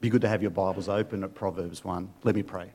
Be good to have your Bibles open at Proverbs 1. Let me pray.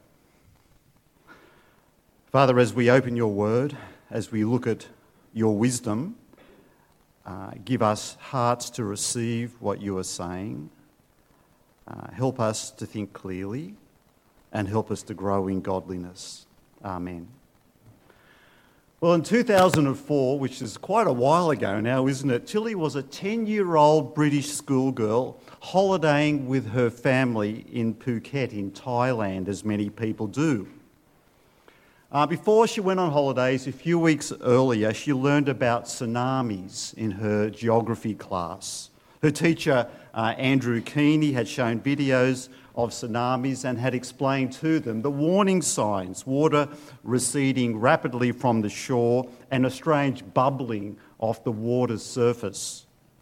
Father, as we open your word, as we look at your wisdom, give us hearts to receive what you are saying. Help us to think clearly and help us to grow in godliness. Amen. Well, in 2004, which is quite a while ago now, isn't it? Tilly was a 10-year-old British schoolgirl holidaying with her family in Phuket in Thailand, as many people do. Before she went on holidays, a few weeks earlier, she learned about tsunamis in her geography class. Her teacher, Andrew Keeney, had shown videos of tsunamis and had explained to them the warning signs: water receding rapidly from the shore and a strange bubbling off the water's surface.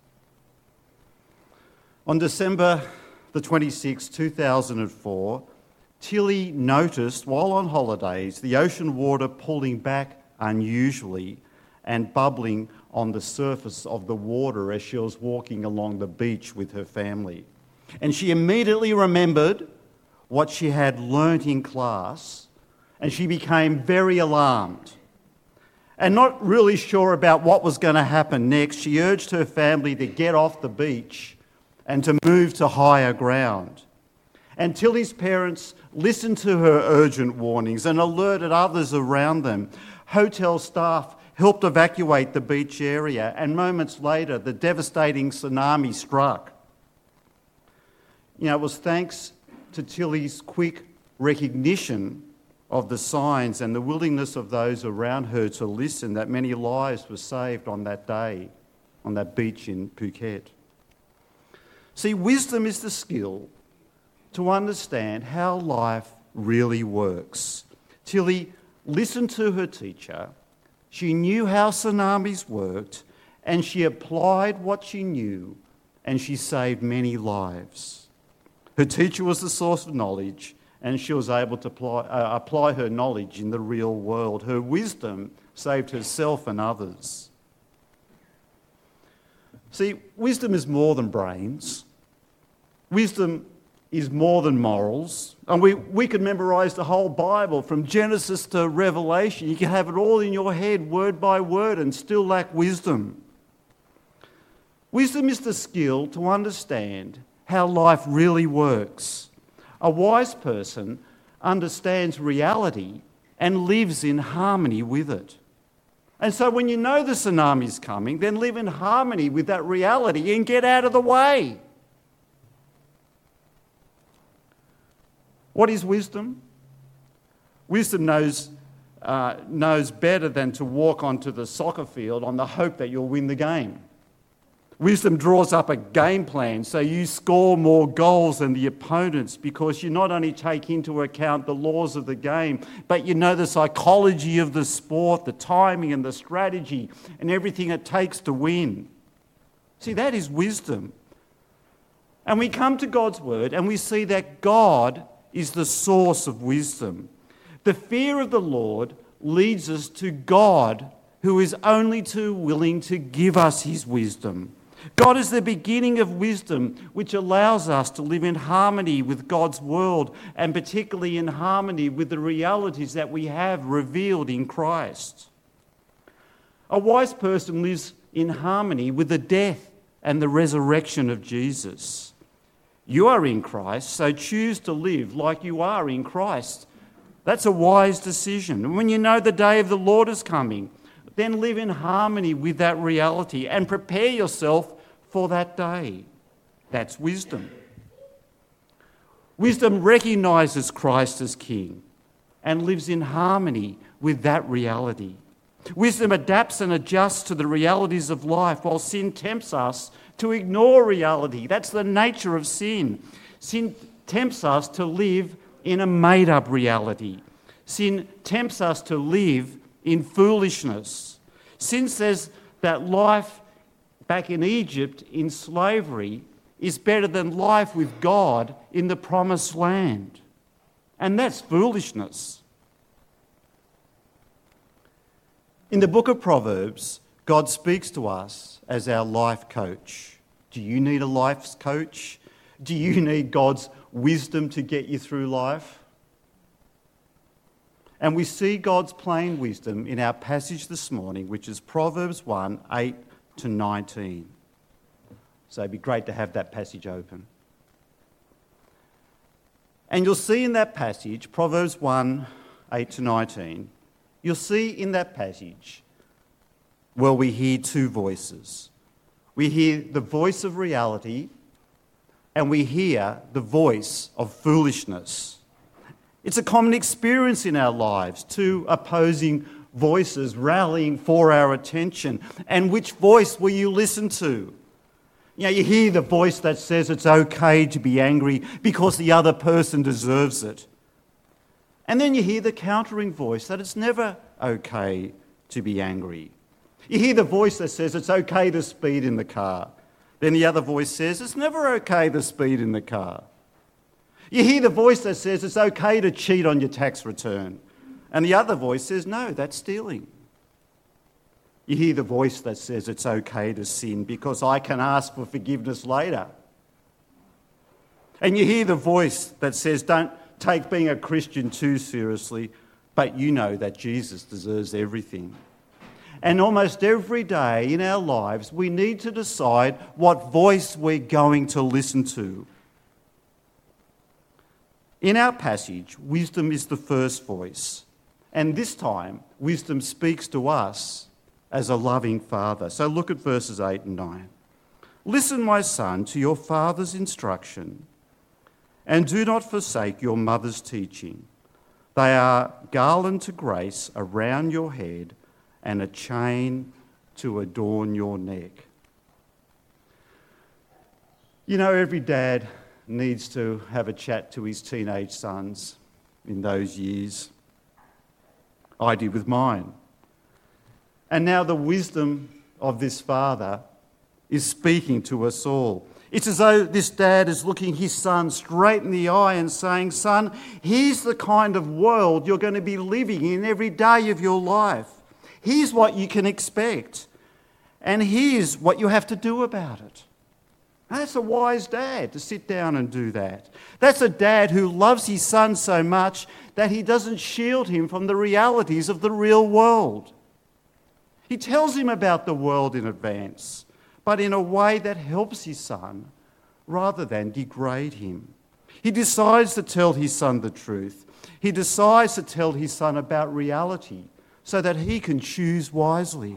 On December the 26th, 2004, Tilly noticed while on holidays the ocean water pulling back unusually and bubbling on the surface of the water as she was walking along the beach with her family. And she immediately remembered what she had learnt in class, and she became very alarmed. And not really sure about what was going to happen next, she urged her family to get off the beach and to move to higher ground. And Tilly's parents listened to her urgent warnings and alerted others around them. Hotel staff helped evacuate the beach area, and moments later, the devastating tsunami struck. It was thanks to Tilly's quick recognition of the signs and the willingness of those around her to listen that many lives were saved on that day, on that beach in Phuket. See, wisdom is the skill to understand how life really works. Tilly listened to her teacher, she knew how tsunamis worked, and she applied what she knew, and she saved many lives. Her teacher was the source of knowledge, and she was able to apply her knowledge in the real world. Her wisdom saved herself and others. See, wisdom is more than brains. Wisdom is more than morals. And we could memorise the whole Bible from Genesis to Revelation. You can have it all in your head, word by word, and still lack wisdom. Wisdom is the skill to understand how life really works. A wise person understands reality and lives in harmony with it. And so when you know the tsunami's coming, then live in harmony with that reality and get out of the way. What is wisdom? Wisdom knows better than to walk onto the soccer field on the hope that you'll win the game. Wisdom draws up a game plan so you score more goals than the opponents, because you not only take into account the laws of the game, but you know the psychology of the sport, the timing and the strategy and everything it takes to win. See, that is wisdom. And we come to God's word and we see that God is the source of wisdom. The fear of the Lord leads us to God, who is only too willing to give us his wisdom. God is the beginning of wisdom, which allows us to live in harmony with God's world, and particularly in harmony with the realities that we have revealed in Christ. A wise person lives in harmony with the death and the resurrection of Jesus. You are in Christ, so choose to live like you are in Christ. That's a wise decision. And when you know the day of the Lord is coming, then live in harmony with that reality and prepare yourself for that day. That's wisdom. Wisdom recognises Christ as King and lives in harmony with that reality. Wisdom adapts and adjusts to the realities of life, while sin tempts us to ignore reality. That's the nature of sin. Sin tempts us to live in a made-up reality. Sin tempts us to live in foolishness. Sin says that life back in Egypt in slavery is better than life with God in the promised land. And that's foolishness. In the book of Proverbs, God speaks to us as our life coach. Do you need a life coach? Do you need God's wisdom to get you through life? And we see God's plain wisdom in our passage this morning, which is Proverbs 1, 8 to 19. So it'd be great to have that passage open. And you'll see in that passage, Proverbs 1, 8 to 19, you'll see in that passage, well, we hear two voices. We hear the voice of reality and we hear the voice of foolishness. It's a common experience in our lives, two opposing voices rallying for our attention. And which voice will you listen to? You hear the voice that says it's okay to be angry because the other person deserves it. And then you hear the countering voice that it's never okay to be angry. You hear the voice that says it's okay to speed in the car. Then the other voice says it's never okay to speed in the car. You hear the voice that says it's okay to cheat on your tax return. And the other voice says, no, that's stealing. You hear the voice that says it's okay to sin because I can ask for forgiveness later. And you hear the voice that says don't take being a Christian too seriously, but you know that Jesus deserves everything. And almost every day in our lives, we need to decide what voice we're going to listen to. In our passage, wisdom is the first voice. And this time, wisdom speaks to us as a loving father. So look at verses 8 and 9. Listen, my son, to your father's instruction, and do not forsake your mother's teaching. They are garland to grace around your head and a chain to adorn your neck. You know, every dad needs to have a chat to his teenage sons in those years. I did with mine. And now the wisdom of this father is speaking to us all. It's as though this dad is looking his son straight in the eye and saying, son, here's the kind of world you're going to be living in every day of your life. Here's what you can expect. And here's what you have to do about it. That's a wise dad to sit down and do that. That's a dad who loves his son so much that he doesn't shield him from the realities of the real world. He tells him about the world in advance, but in a way that helps his son rather than degrade him. He decides to tell his son the truth. He decides to tell his son about reality so that he can choose wisely.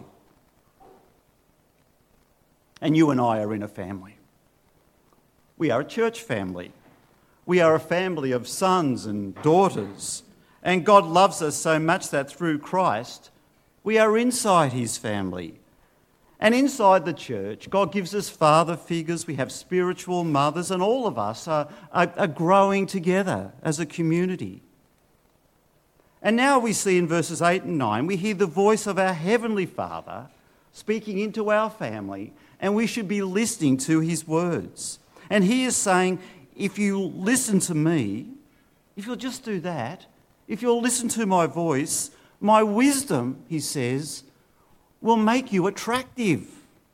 And you and I are in a family. We are a church family. We are a family of sons and daughters. And God loves us so much that through Christ, we are inside his family. And inside the church, God gives us father figures. We have spiritual mothers, and all of us are growing together as a community. And now we see in verses 8 and 9, we hear the voice of our Heavenly Father speaking into our family, and we should be listening to his words. And he is saying, if you listen to me, if you'll just do that, if you'll listen to my voice, my wisdom, he says, will make you attractive.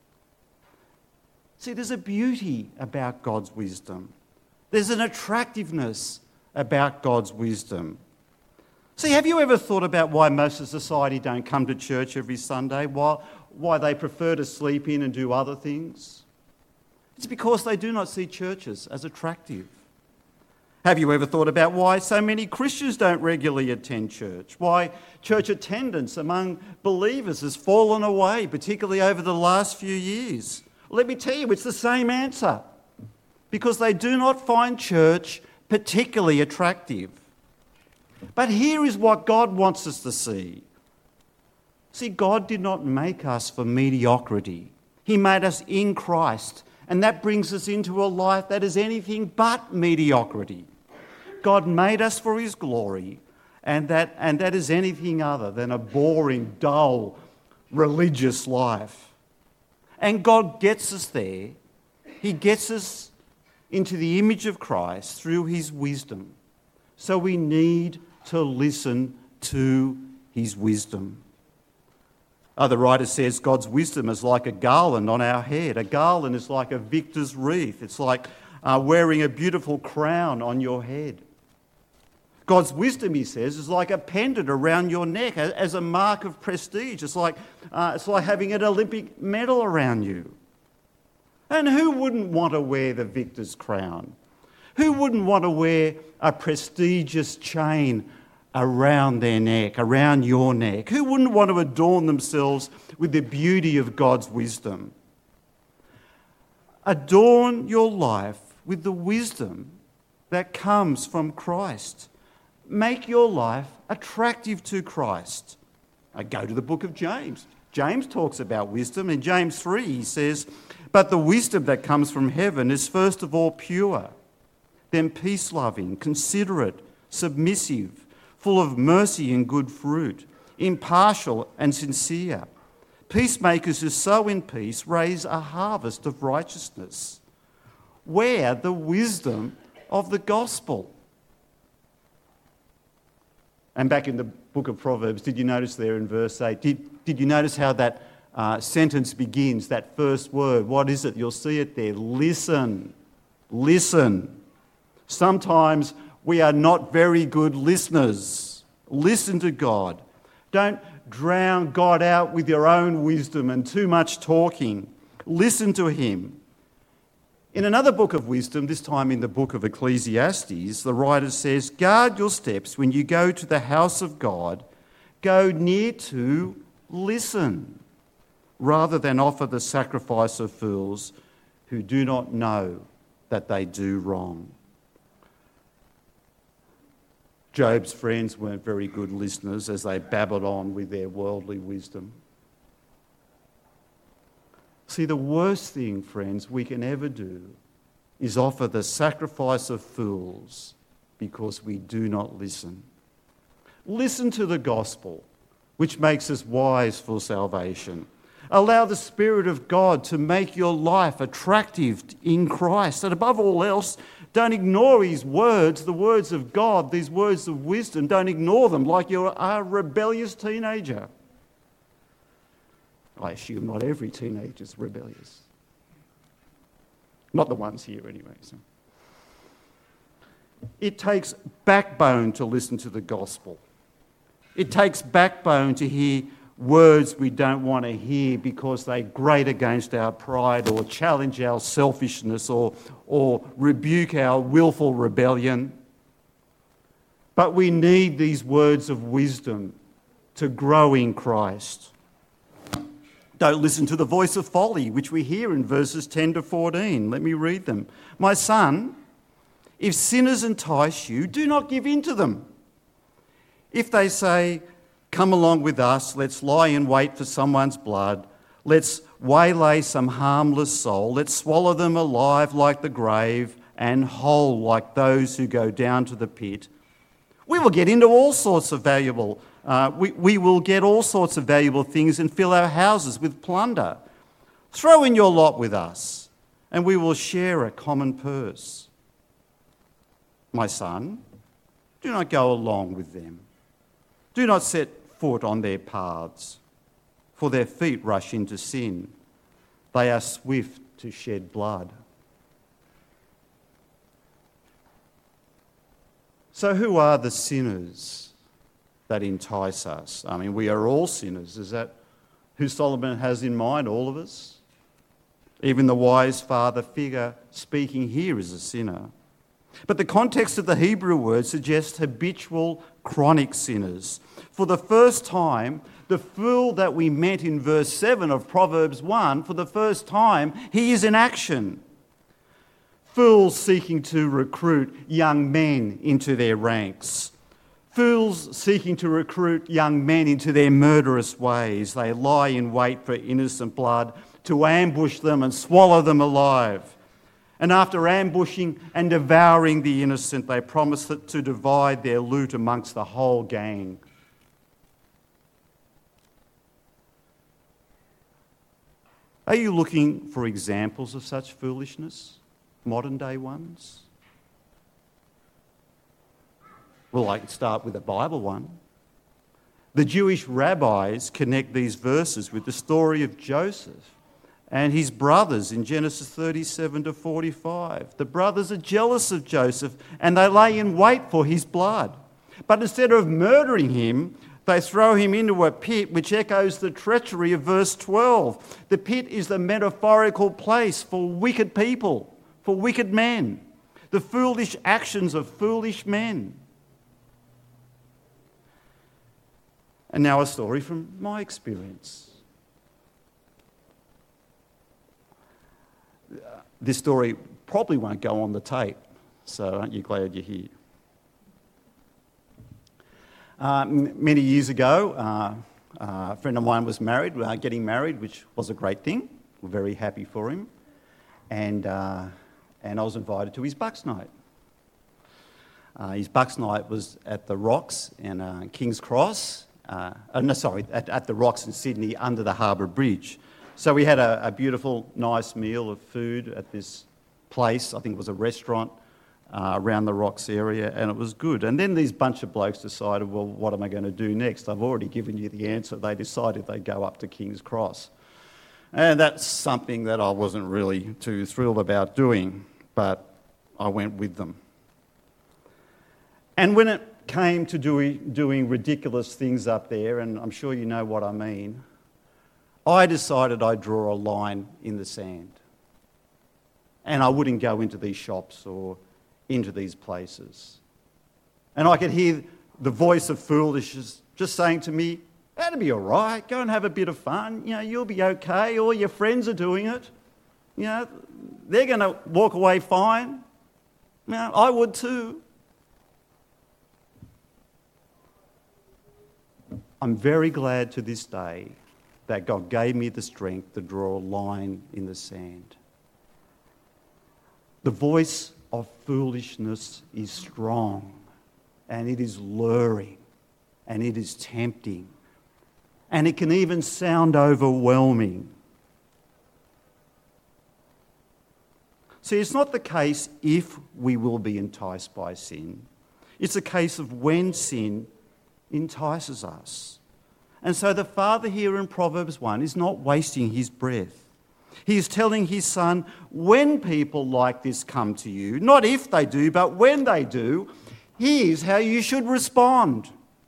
See, there's a beauty about God's wisdom. There's an attractiveness about God's wisdom. See, have you ever thought about why most of society don't come to church every Sunday? Why they prefer to sleep in and do other things? It's because they do not see churches as attractive. Have you ever thought about why so many Christians don't regularly attend church? Why church attendance among believers has fallen away, particularly over the last few years? Let me tell you, it's the same answer. Because they do not find church particularly attractive. But here is what God wants us to see. See, God did not make us for mediocrity. He made us in Christ. And that brings us into a life that is anything but mediocrity. God made us for his glory, and that is anything other than a boring, dull, religious life. And God gets us there. He gets us into the image of Christ through his wisdom. So we need to listen to his wisdom. The writer says God's wisdom is like a garland on our head. A garland is like a victor's wreath. It's like wearing a beautiful crown on your head. God's wisdom, he says, is like a pendant around your neck as a mark of prestige. It's like having an Olympic medal around you. And who wouldn't want to wear the victor's crown? Who wouldn't want to wear a prestigious chain around their neck, around your neck? Who wouldn't want to adorn themselves with the beauty of God's wisdom? Adorn your life with the wisdom that comes from Christ. Make your life attractive to Christ. I go to the book of James. James talks about wisdom. In James 3, he says, "But the wisdom that comes from heaven is first of all pure, then peace-loving, considerate, submissive, full of mercy and good fruit, impartial and sincere. Peacemakers who sow in peace raise a harvest of righteousness." Where the wisdom of the gospel. And back in the book of Proverbs, did you notice there in verse 8, did you notice how that sentence begins, that first word? What is it? You'll see it there. Listen. Listen. Sometimes we are not very good listeners. Listen to God. Don't drown God out with your own wisdom and too much talking. Listen to him. In another book of wisdom, this time in the book of Ecclesiastes, the writer says, "Guard your steps when you go to the house of God. Go near to listen, rather than offer the sacrifice of fools who do not know that they do wrong." Job's friends weren't very good listeners as they babbled on with their worldly wisdom. See, the worst thing, friends, we can ever do is offer the sacrifice of fools because we do not listen. Listen to the gospel, which makes us wise for salvation. Allow the Spirit of God to make your life attractive in Christ. And above all else, don't ignore his words, the words of God, these words of wisdom. Don't ignore them like you're a rebellious teenager. I assume not every teenager is rebellious. Not the ones here anyway. So. It takes backbone to listen to the gospel. It takes backbone to hear words we don't want to hear because they grate against our pride or challenge our selfishness or rebuke our willful rebellion. But we need these words of wisdom to grow in Christ. Don't listen to the voice of folly, which we hear in verses 10 to 14. Let me read them. "My son, if sinners entice you, do not give in to them. If they say, 'Come along with us, let's lie in wait for someone's blood, let's waylay some harmless soul, let's swallow them alive like the grave and whole like those who go down to the pit,' we will get into all sorts of valuable we will get all sorts of valuable things and fill our houses with plunder. Throw in your lot with us, and we will share a common purse. My son, do not go along with them. Do not set foot on their paths, for their feet rush into sin. They are swift to shed blood." So who are the sinners that entice us? I mean, we are all sinners. Is that who Solomon has in mind? All of us? Even the wise father figure speaking here is a sinner. But the context of the Hebrew word suggests habitual, chronic sinners. For the first time, the fool that we met in verse 7 of Proverbs 1, for the first time, he is in action. Fools seeking to recruit young men into their ranks. Fools seeking to recruit young men into their murderous ways. They lie in wait for innocent blood to ambush them and swallow them alive. And after ambushing and devouring the innocent, they promise to divide their loot amongst the whole gang. Are you looking for examples of such foolishness? Modern day ones? Well, I could start with a Bible one. The Jewish rabbis connect these verses with the story of Joseph and his brothers in Genesis 37 to 45. The brothers are jealous of Joseph and they lay in wait for his blood. But instead of murdering him, they throw him into a pit, which echoes the treachery of verse 12. The pit is the metaphorical place for wicked people, for wicked men, the foolish actions of foolish men. And now a story from my experience. This story probably won't go on the tape, so aren't you glad you're here? Many years ago, a friend of mine was married, getting married, which was a great thing. We're very happy for him. And I was invited to his Bucks night. His Bucks night was at the Rocks in King's Cross. At the Rocks in Sydney under the Harbour Bridge. So we had a beautiful, nice meal of food at this place. I think it was a restaurant around the Rocks area, and it was good. And then these bunch of blokes decided, well, what am I going to do next? I've already given you the answer. They decided they'd go up to King's Cross. And that's something that I wasn't really too thrilled about doing, but I went with them. And when it came to doing ridiculous things up there, and I'm sure you know what I mean, I decided I'd draw a line in the sand. And I wouldn't go into these shops or into these places. And I could hear the voice of foolishness just saying to me, that'll be all right, go and have a bit of fun, you'll be okay, all your friends are doing it, they're going to walk away fine, I would too. I'm very glad to this day that God gave me the strength to draw a line in the sand. The voice of foolishness is strong, and it is luring, and it is tempting, and it can even sound overwhelming. See, it's not the case if we will be enticed by sin. It's a case of when sin entices us. And so the father here in Proverbs 1 is not wasting his breath. He is telling his son, when people like this come to you, not if they do, but when they do, here's how you should respond.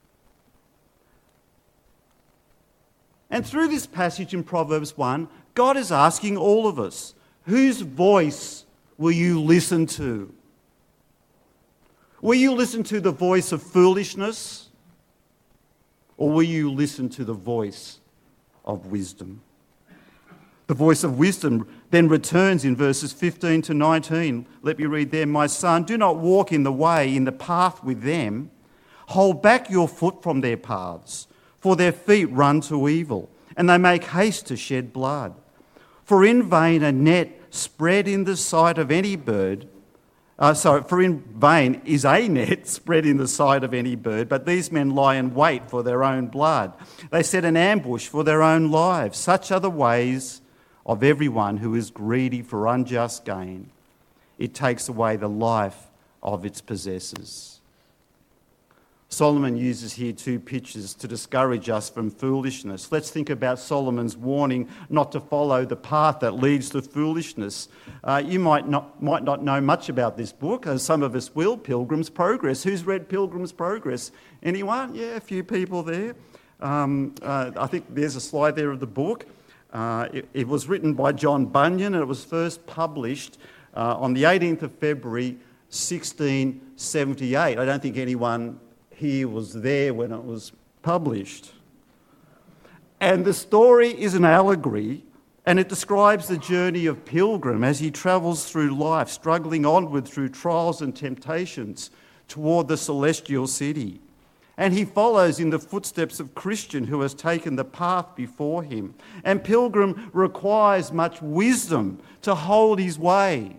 And through this passage in Proverbs 1, God is asking all of us, whose voice will you listen to? Will you listen to the voice of foolishness? Or will you listen to the voice of wisdom? The voice of wisdom then returns in verses 15 to 19. Let me read there. My son, do not walk in the path with them. Hold back your foot from their paths, for their feet run to evil, and they make haste to shed blood. For in vain a net spread in the sight of any bird, for in vain is a net spread in the sight of any bird, but these men lie in wait for their own blood. They set an ambush for their own lives. Such are the ways of everyone who is greedy for unjust gain. It takes away the life of its possessors. Solomon uses here two pictures to discourage us from foolishness. Let's think about Solomon's warning not to follow the path that leads to foolishness. You might not know much about this book, as some of us will, Pilgrim's Progress. Who's read Pilgrim's Progress? Anyone? Yeah, a few people there. I think there's a slide there of the book. It was written by John Bunyan, and it was first published on the 18th of February 1678. I don't think anyone here was there when it was published. And the story is an allegory, and it describes the journey of Pilgrim as he travels through life, struggling onward through trials and temptations toward the celestial city. And he follows in the footsteps of Christian, who has taken the path before him. And Pilgrim requires much wisdom to hold his way.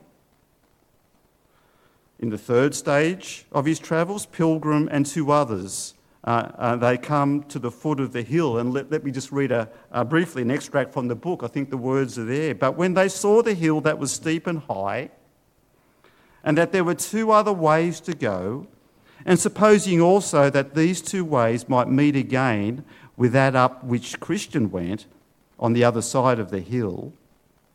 In the third stage of his travels, Pilgrim and two others, they come to the foot of the hill. And let me just read briefly an extract from the book. I think the words are there. But when they saw the hill that was steep and high, and that there were two other ways to go, and supposing also that these two ways might meet again with that up which Christian went on the other side of the hill,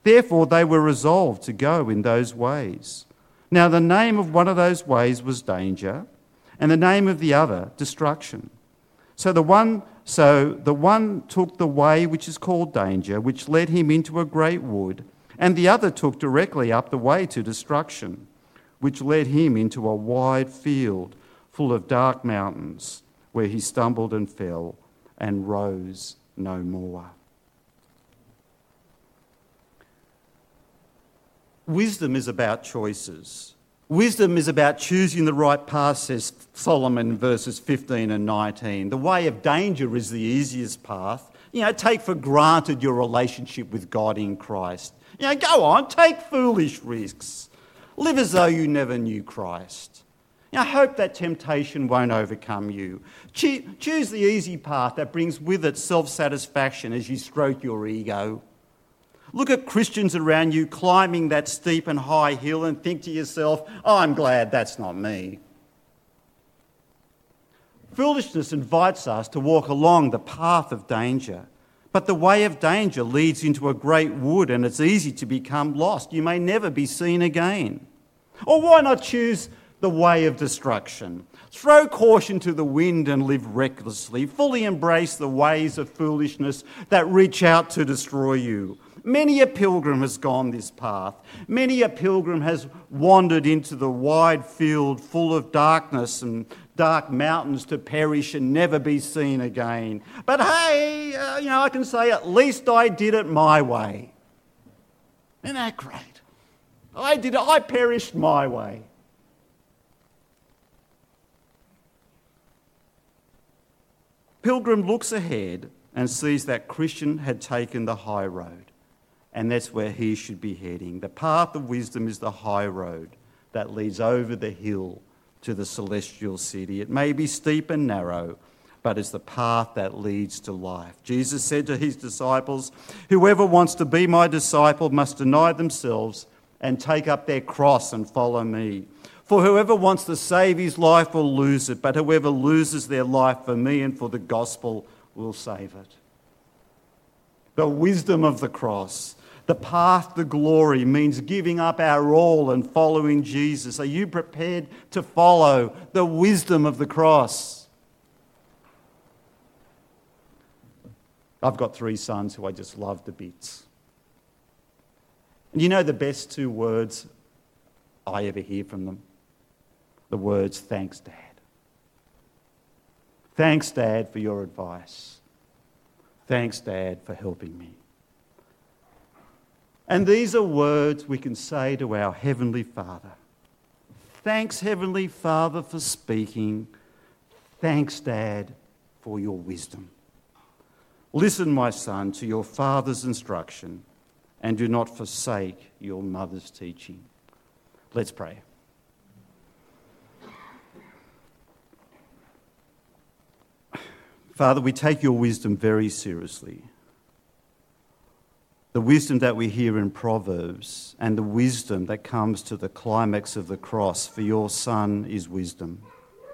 Therefore they were resolved to go in those ways. Now the name of one of those ways was danger, and the name of the other destruction. So the one took the way which is called danger, which led him into a great wood, and the other took directly up the way to destruction, which led him into a wide field full of dark mountains, where he stumbled and fell and rose no more. Wisdom is about choices. Wisdom is about choosing the right path, says Solomon in verses 15 and 19. The way of danger is the easiest path. Take for granted your relationship with God in Christ. Go on, take foolish risks. Live as though you never knew Christ. Hope that temptation won't overcome you. Choose the easy path that brings with it self-satisfaction as you stroke your ego. Look at Christians around you climbing that steep and high hill and think to yourself, I'm glad that's not me. Foolishness invites us to walk along the path of danger, but the way of danger leads into a great wood and it's easy to become lost. You may never be seen again. Or why not choose the way of destruction? Throw caution to the wind and live recklessly. Fully embrace the ways of foolishness that reach out to destroy you. Many a pilgrim has gone this path. Many a pilgrim has wandered into the wide field full of darkness and dark mountains to perish and never be seen again. But hey, I can say at least I did it my way. Isn't that great? I perished my way. Pilgrim looks ahead and sees that Christian had taken the high road. And that's where he should be heading. The path of wisdom is the high road that leads over the hill to the celestial city. It may be steep and narrow, but it's the path that leads to life. Jesus said to his disciples, "Whoever wants to be my disciple must deny themselves and take up their cross and follow me. For whoever wants to save his life will lose it, but whoever loses their life for me and for the gospel will save it." The wisdom of the cross. The path to glory means giving up our all and following Jesus. Are you prepared to follow the wisdom of the cross? I've got 3 sons who I just love to bits. And you know the best 2 words I ever hear from them? The words, "Thanks, Dad." Thanks, Dad, for your advice. Thanks, Dad, for helping me. And these are words we can say to our Heavenly Father. Thanks, Heavenly Father, for speaking. Thanks, Dad, for your wisdom. Listen, my son, to your father's instruction, and do not forsake your mother's teaching. Let's pray. Father, we take your wisdom very seriously. The wisdom that we hear in Proverbs and the wisdom that comes to the climax of the cross, for your Son is wisdom.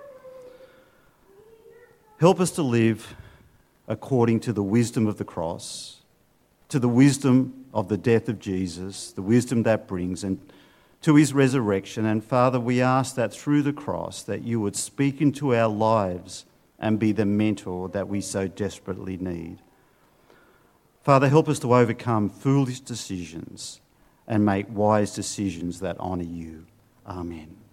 Help us to live according to the wisdom of the cross, to the wisdom of the death of Jesus, the wisdom that brings, and to his resurrection. And Father, we ask that through the cross that you would speak into our lives and be the mentor that we so desperately need. Father, help us to overcome foolish decisions and make wise decisions that honour you. Amen.